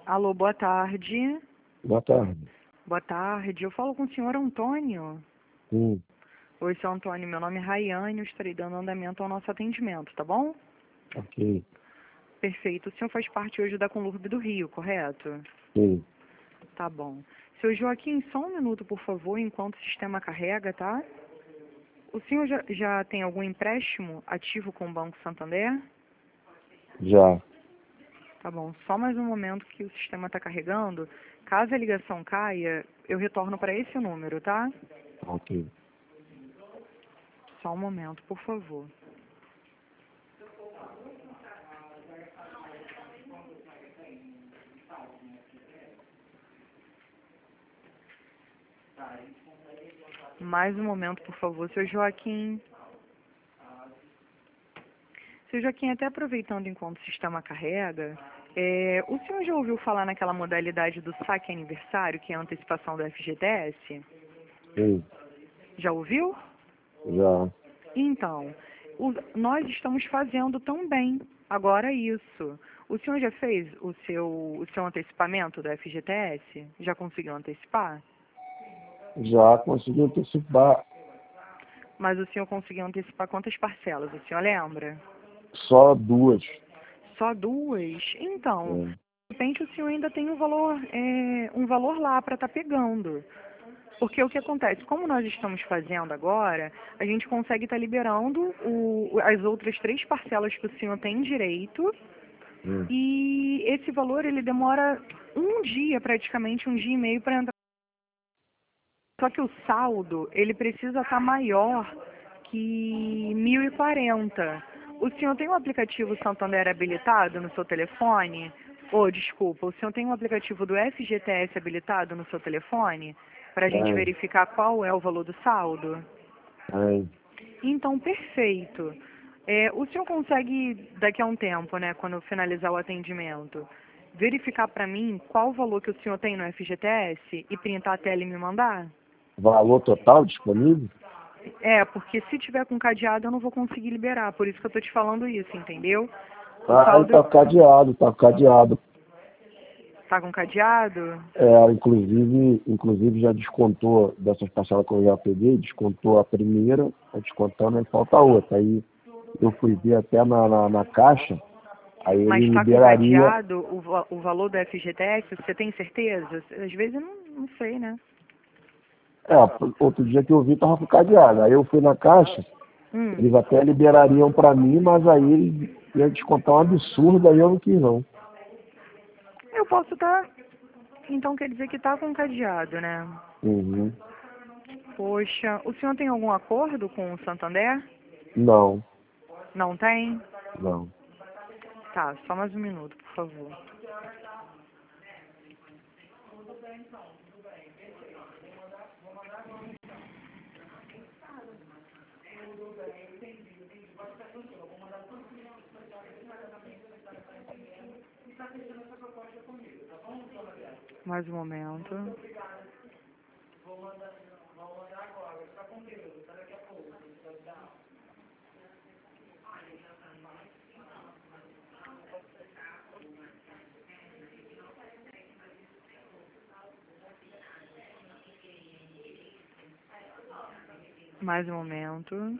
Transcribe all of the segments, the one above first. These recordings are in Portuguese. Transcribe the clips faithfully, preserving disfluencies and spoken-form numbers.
Alô, boa tarde. Boa tarde. Boa tarde. Eu falo com o senhor Antônio. Sim, Oi, seu Antônio. Meu nome é Rayane. Eu estarei dando andamento ao nosso atendimento, tá bom? ok. Perfeito. O senhor faz parte hoje da Conlurb do Rio, correto? Sim, Tá bom. Seu Joaquim, só um minuto, por favor, enquanto o sistema carrega, tá? O senhor já, já tem algum empréstimo ativo com o Banco Santander? já. Tá bom. Só mais um momento que o sistema está carregando. Caso a ligação caia, eu retorno para esse número, tá? Ok. Só um momento, por favor. Mais um momento, por favor, seu Joaquim. Seu Joaquim, até aproveitando enquanto o sistema carrega, é, o senhor já ouviu falar naquela modalidade do saque aniversário, que é a antecipação do F G T S? Sim, Já ouviu? já. Então, o- nós estamos fazendo também agora isso. O senhor já fez o seu, o seu antecipamento do F G T S? Já conseguiu antecipar? Já consegui antecipar Mas o senhor conseguiu antecipar quantas parcelas? O senhor lembra? só duas. Só duas? Então, É. de repente o senhor ainda tem um valor, é, um valor lá para estar pegando. Porque o que acontece, como nós estamos fazendo agora, a gente consegue estar liberando o, as outras três parcelas que o senhor tem direito, Hum. e esse valor ele demora um dia, praticamente um dia e meio para entrar. Só que o saldo, ele precisa estar maior que mil e quarenta. O senhor tem um aplicativo Santander habilitado no seu telefone? Oh, desculpa, o senhor tem um aplicativo do F G T S habilitado no seu telefone? Para a gente Tem, verificar qual é o valor do saldo? tem. Então, perfeito. É, o senhor consegue, daqui a um tempo, né, quando eu finalizar o atendimento, verificar para mim qual o valor que o senhor tem no F G T S e printar a tela e me mandar? Valor total disponível? É, porque se tiver com cadeado eu não vou conseguir liberar, por isso que eu tô te falando isso, entendeu? O Ah, ele saldo tá cadeado, tá cadeado. tá com cadeado? É, inclusive, inclusive já descontou dessas parcelas que eu já peguei, descontou a primeira, tá descontando, aí falta a outra. Aí eu fui ver até na, na, na caixa, aí ele Mas tá com liberaria. cadeado o, va- o valor do F G T S, você tem certeza? Às vezes eu não, não sei, né? É, outro dia que eu vi tava com cadeado. Aí eu fui na caixa, Hum, eles até liberariam para mim, mas aí eles iam descontar um absurdo, aí eu não quis não. eu posso estar, então quer dizer que tá com cadeado, né? Uhum. Poxa, o senhor tem algum acordo com o Santander? Não, Não tem? não. Tá, só mais um minuto, por favor. Mais um momento. Mais um momento.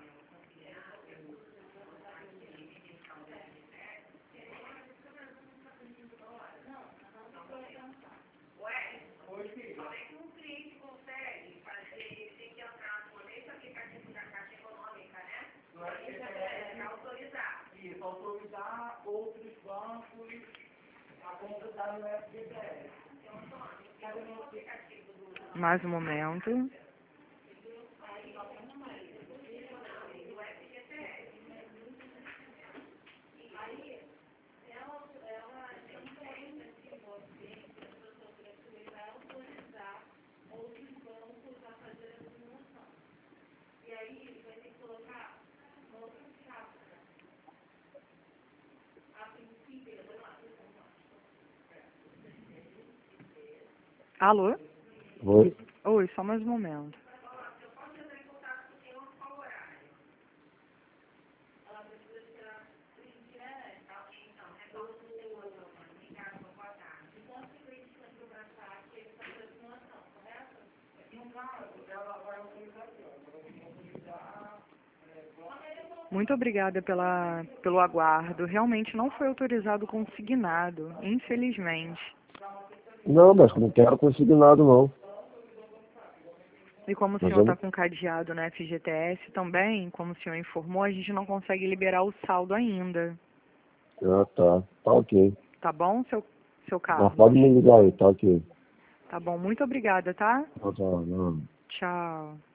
Mais um momento. Alô? Oi? Oi, só mais um momento. Muito obrigada pela, pelo aguardo. Realmente não foi autorizado consignado, infelizmente. Não, mas não quero consignado, não. E como o Mas senhor eu está não... com cadeado na F G T S também, como o senhor informou, a gente não consegue liberar o saldo ainda. Ah, tá. Tá ok. Tá bom, seu, seu Mas Carlos? pode me ligar aí, tá ok. Tá bom, muito obrigada, tá? Tá, tá, não. Tchau.